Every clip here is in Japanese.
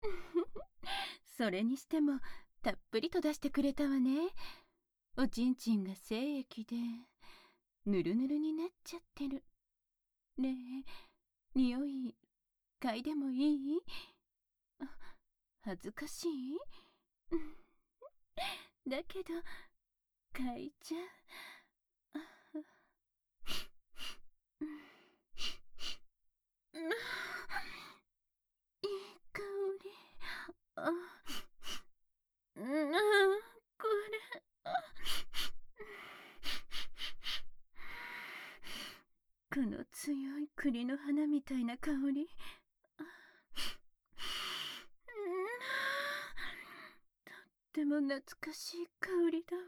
それにしてもたっぷりと出してくれたわね。おちんちんが精液でぬるぬるになっちゃってる。ねえ、匂い嗅いでもいい？あ、恥ずかしい？だけど嗅いちゃう。いい香り。あ、これ、この強い栗の花みたいな香り。とっても懐かしい香りだわ。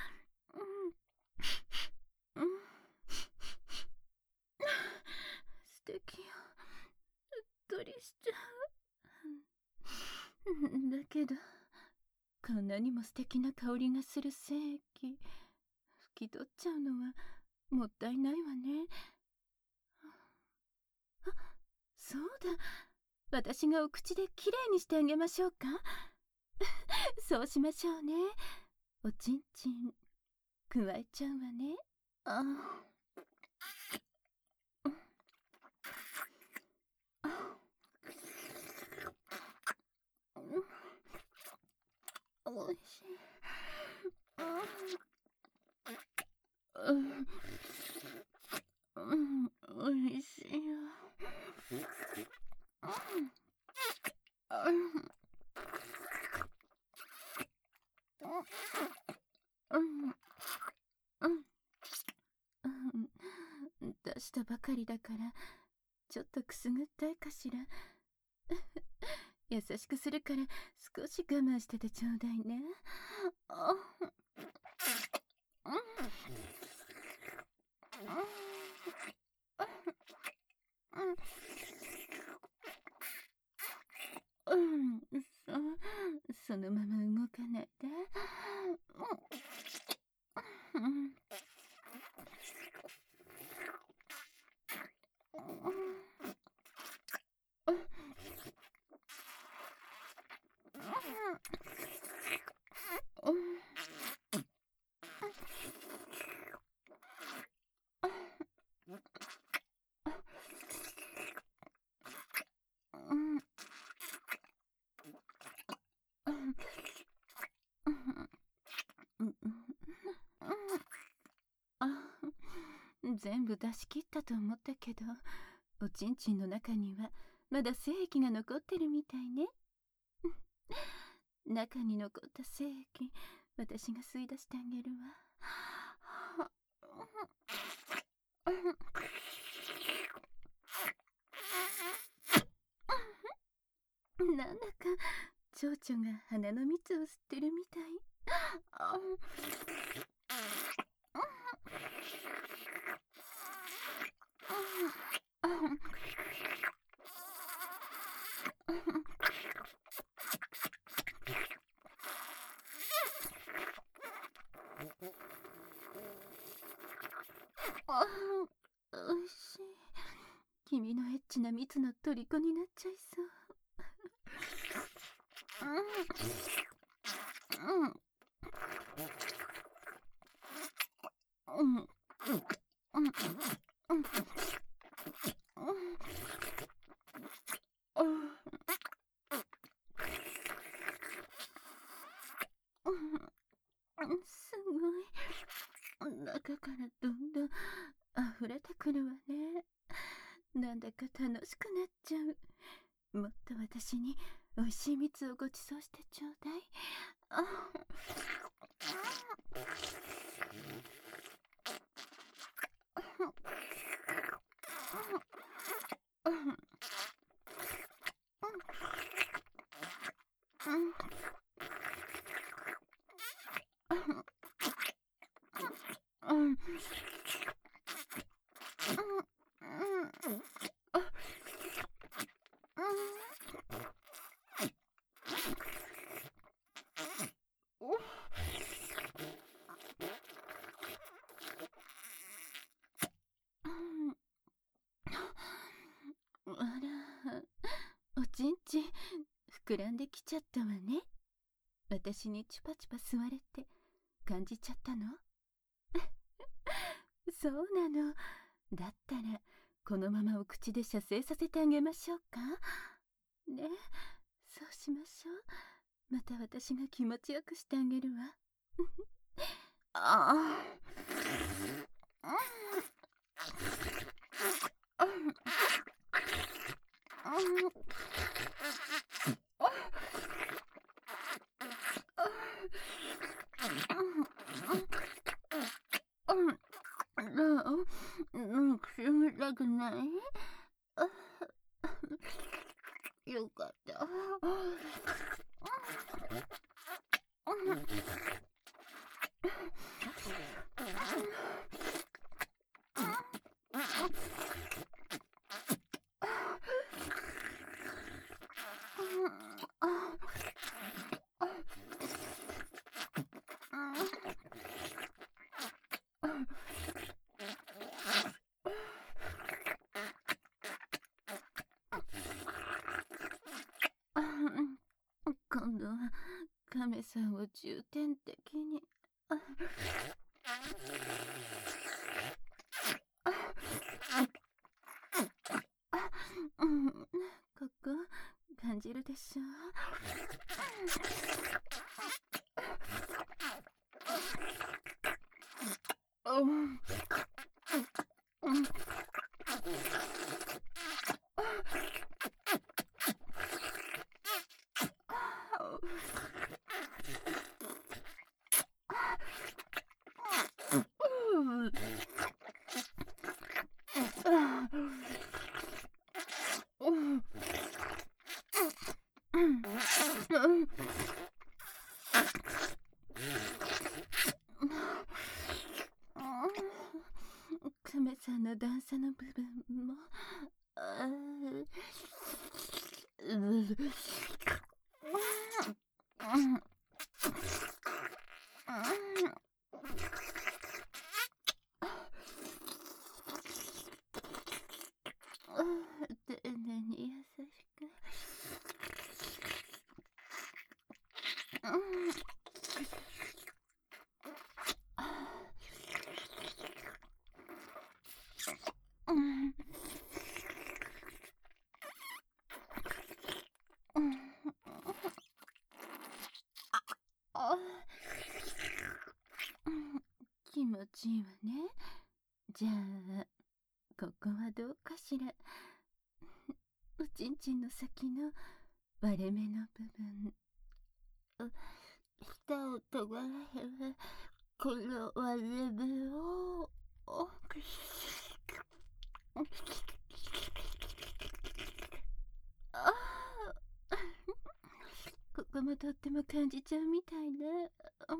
素敵よ。うっとりしちゃう。だけどこんなにも素敵な香りがする精液拭き取っちゃうのはもったいないわね。あ、そうだ、私がお口できれいにしてあげましょうか。そうしましょうね。おちんちんくわえちゃうわね。あおいしい。おいしいよ。出したばかりだからちょっとくすぐったいかしら。優しくするから少し我慢しててちょうだいね。そのまま動かないで。全部出し切ったと思ったけど、おちんちんの中にはまだ精液が残ってるみたいね。中に残った精液、私が吸い出してあげるわ。なんだか蝶々が花の蜜を吸ってるみたい。おいしい。君のエッチな蜜の虜になっちゃいそう。すごい。中からどんどん溢れてくるわね。なんだか楽しくなっちゃう。もっと私に美味しい蜜をごちそうしてちょうだい。あら、おちんちん膨らんできちゃったわね。私にチュパチュパ吸われて感じちゃったの？そうなの。だったらこのままお口で射精させてあげましょうか。ね、そうしましょう。また私が気持ちよくしてあげるわ。あくすぐったくない？よかった。今度は亀さんを重点的に。ここ感じるでしょ？亀さんの段差の部分も。丁寧に優しく。気持ちいいわね。じゃあここはどうかしら。おちんちんの先の割れ目の部分。舌をとがらへばこの割れ目を。ここもとっても感じちゃうみたいね。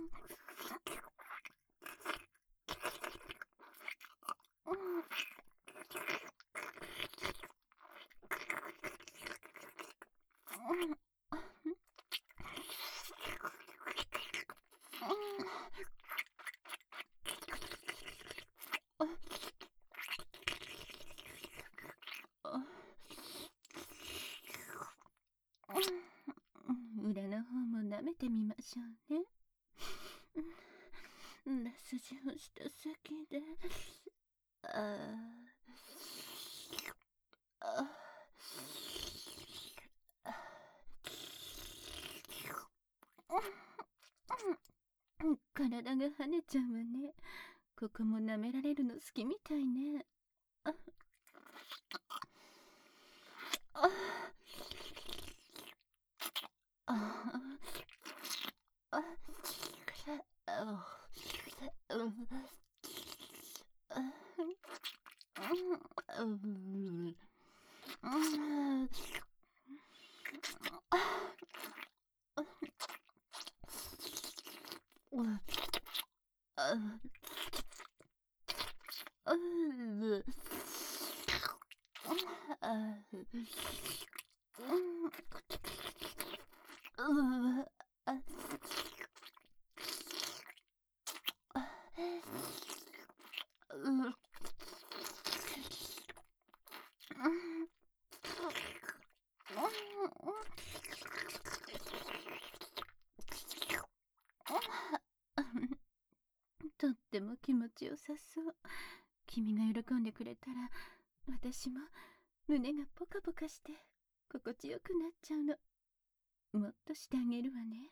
裏の方も舐めてみましょうね。ラスジをした先で。体が跳ねちゃうわね。ここも舐められるの好きみたいね。 気持ちよさそう。君が喜んでくれたら、私も胸がポカポカして心地よくなっちゃうの。もっとしてあげるわね。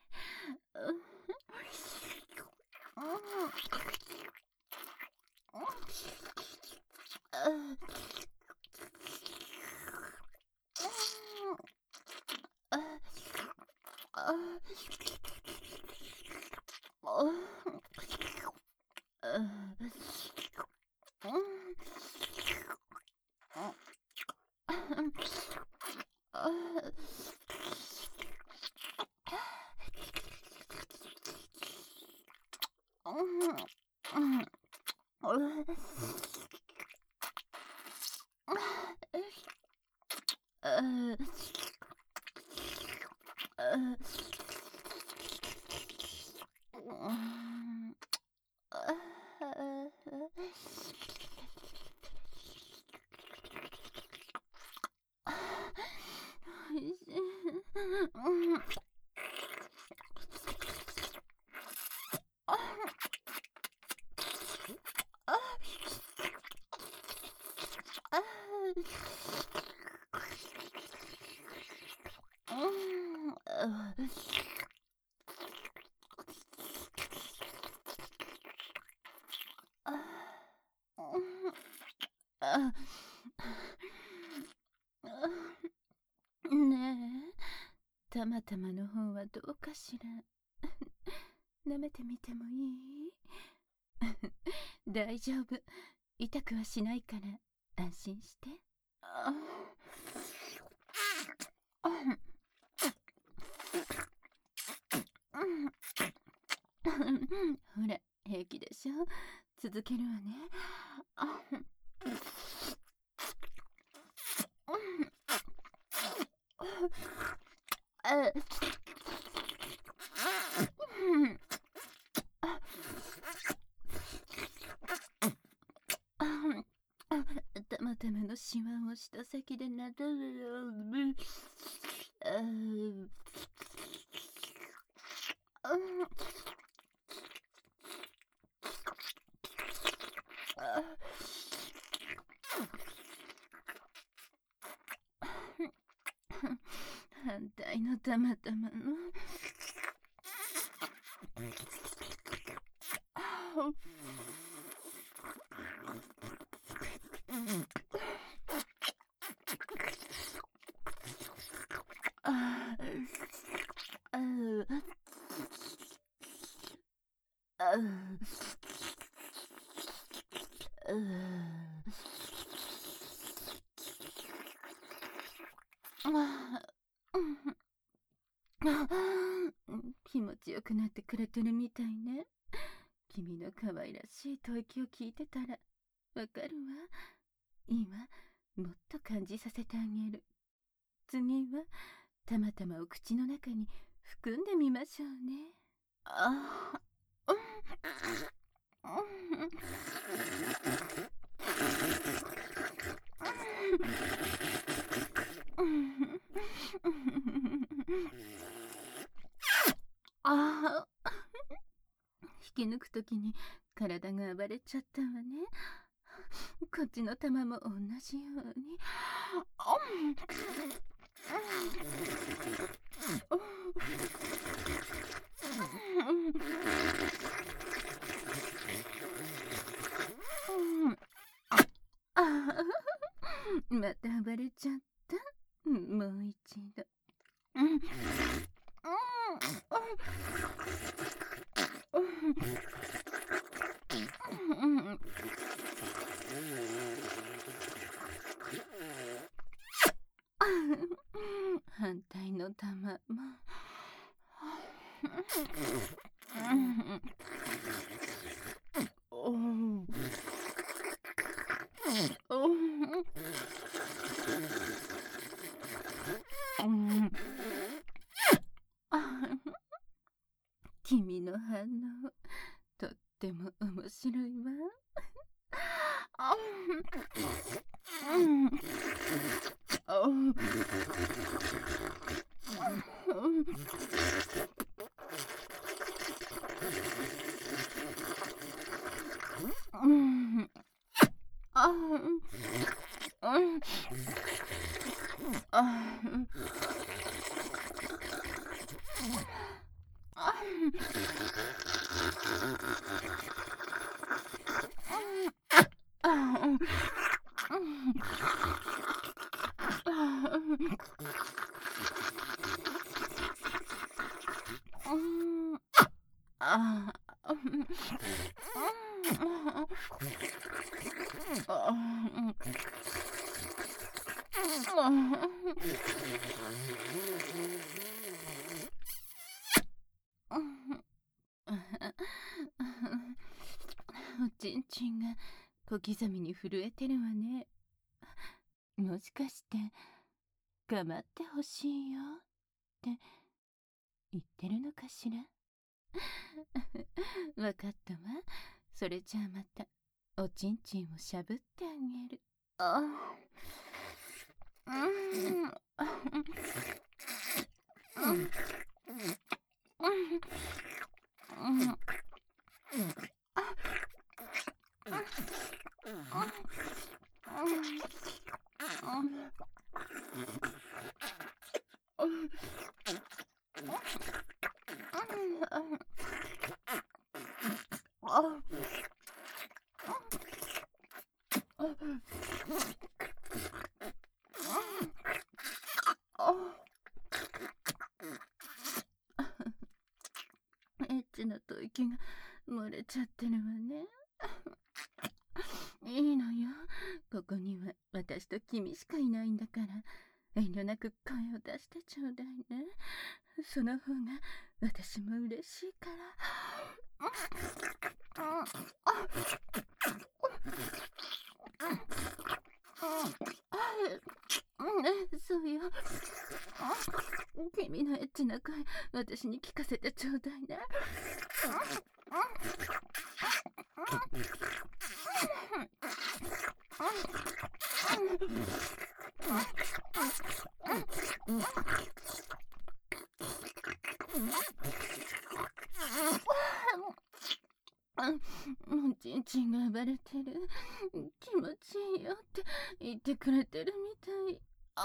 ねえ、たまたまの方はどうかしら。舐めてみてもいい？大丈夫。痛くはしないから安心して。ほら、平気でしょ。続けるわね。たまたまのシワをした先でなだる。反対のたまたまの。気持ちよくなってくれてるみたいね。君の可愛らしい吐息を聞いてたらわかるわ。今もっと感じさせてあげる。次はたまたまお口の中に含んでみましょうね。引き抜くときに体が暴れちゃったわね。こっちの玉も同じように。また暴れちゃった。もう一度。反対の玉も。君の反応とっても面白いわ。 おちんちんが小刻みに震えてるわね。もしかして構ってほしいよって言ってるのかしら。わかったわ。それじゃあまたおちんちんをしゃぶってあげる。エッチな吐息が漏れちゃってるわね。いいのよ。ここには私と君しかいないんだから、遠慮なく声を出してちょうだいね。その方が私も嬉しいから。そうよ。君のエッチな声、私に聞かせてちょうだいね。もうちんちんが暴れてる。気持ちいいよって言ってくれてるみたい。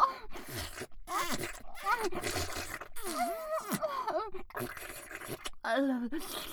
あら。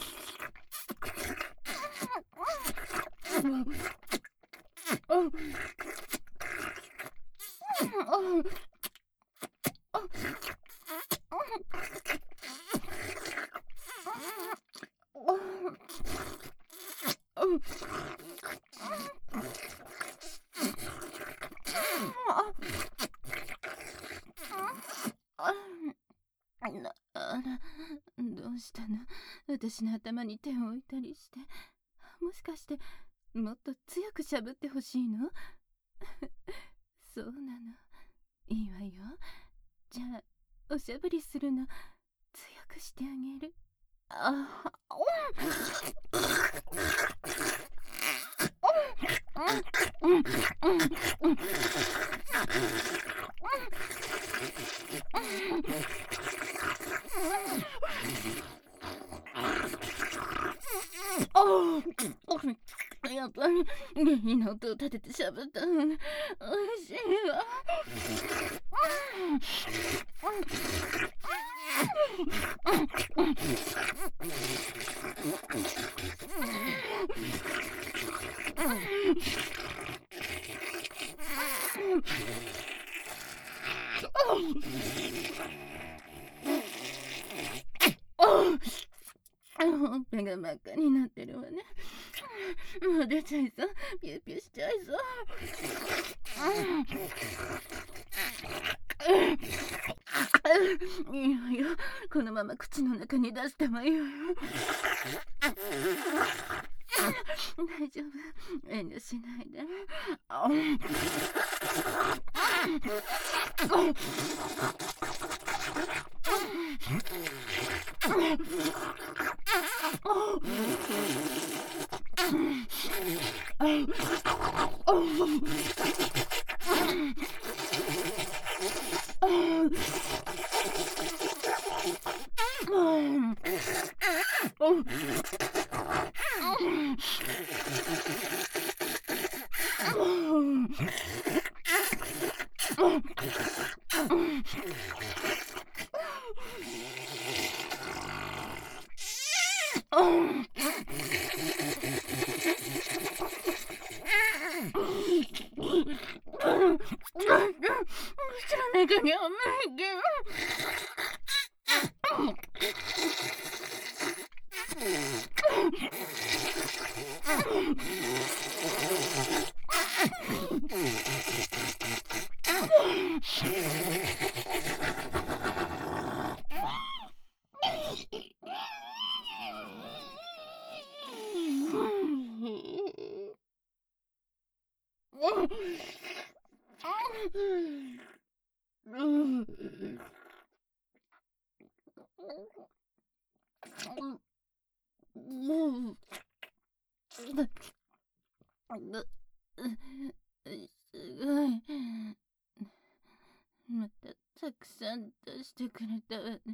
どうしたの？私の頭に手を置いたりして。もしかしてもっと強くしゃぶってほしいの？そうなの。いいわよ。じゃあおしゃぶりするの強くしてあげる。やっぱり下品な音を立ててしゃぶったのがおいしいわ。ほっぺが真っ赤になってるわね。もう出ちゃいそう。ピューピューしちゃいそう。いいわよ。このまま口の中に出してもいいわよ。大丈夫。遠慮しないで。 すごい。またたくさん出してくれたわね。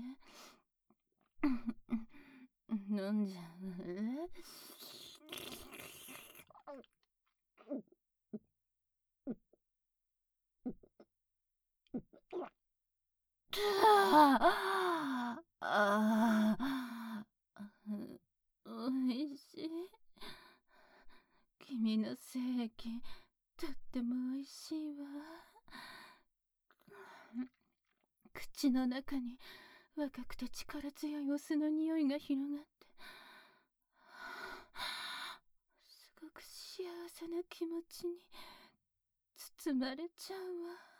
飲んじゃう？おいしい。君の精液、とってもおいしいわ。口の中に若くて力強いオスの匂いが広がって、すごく幸せな気持ちに包まれちゃうわ。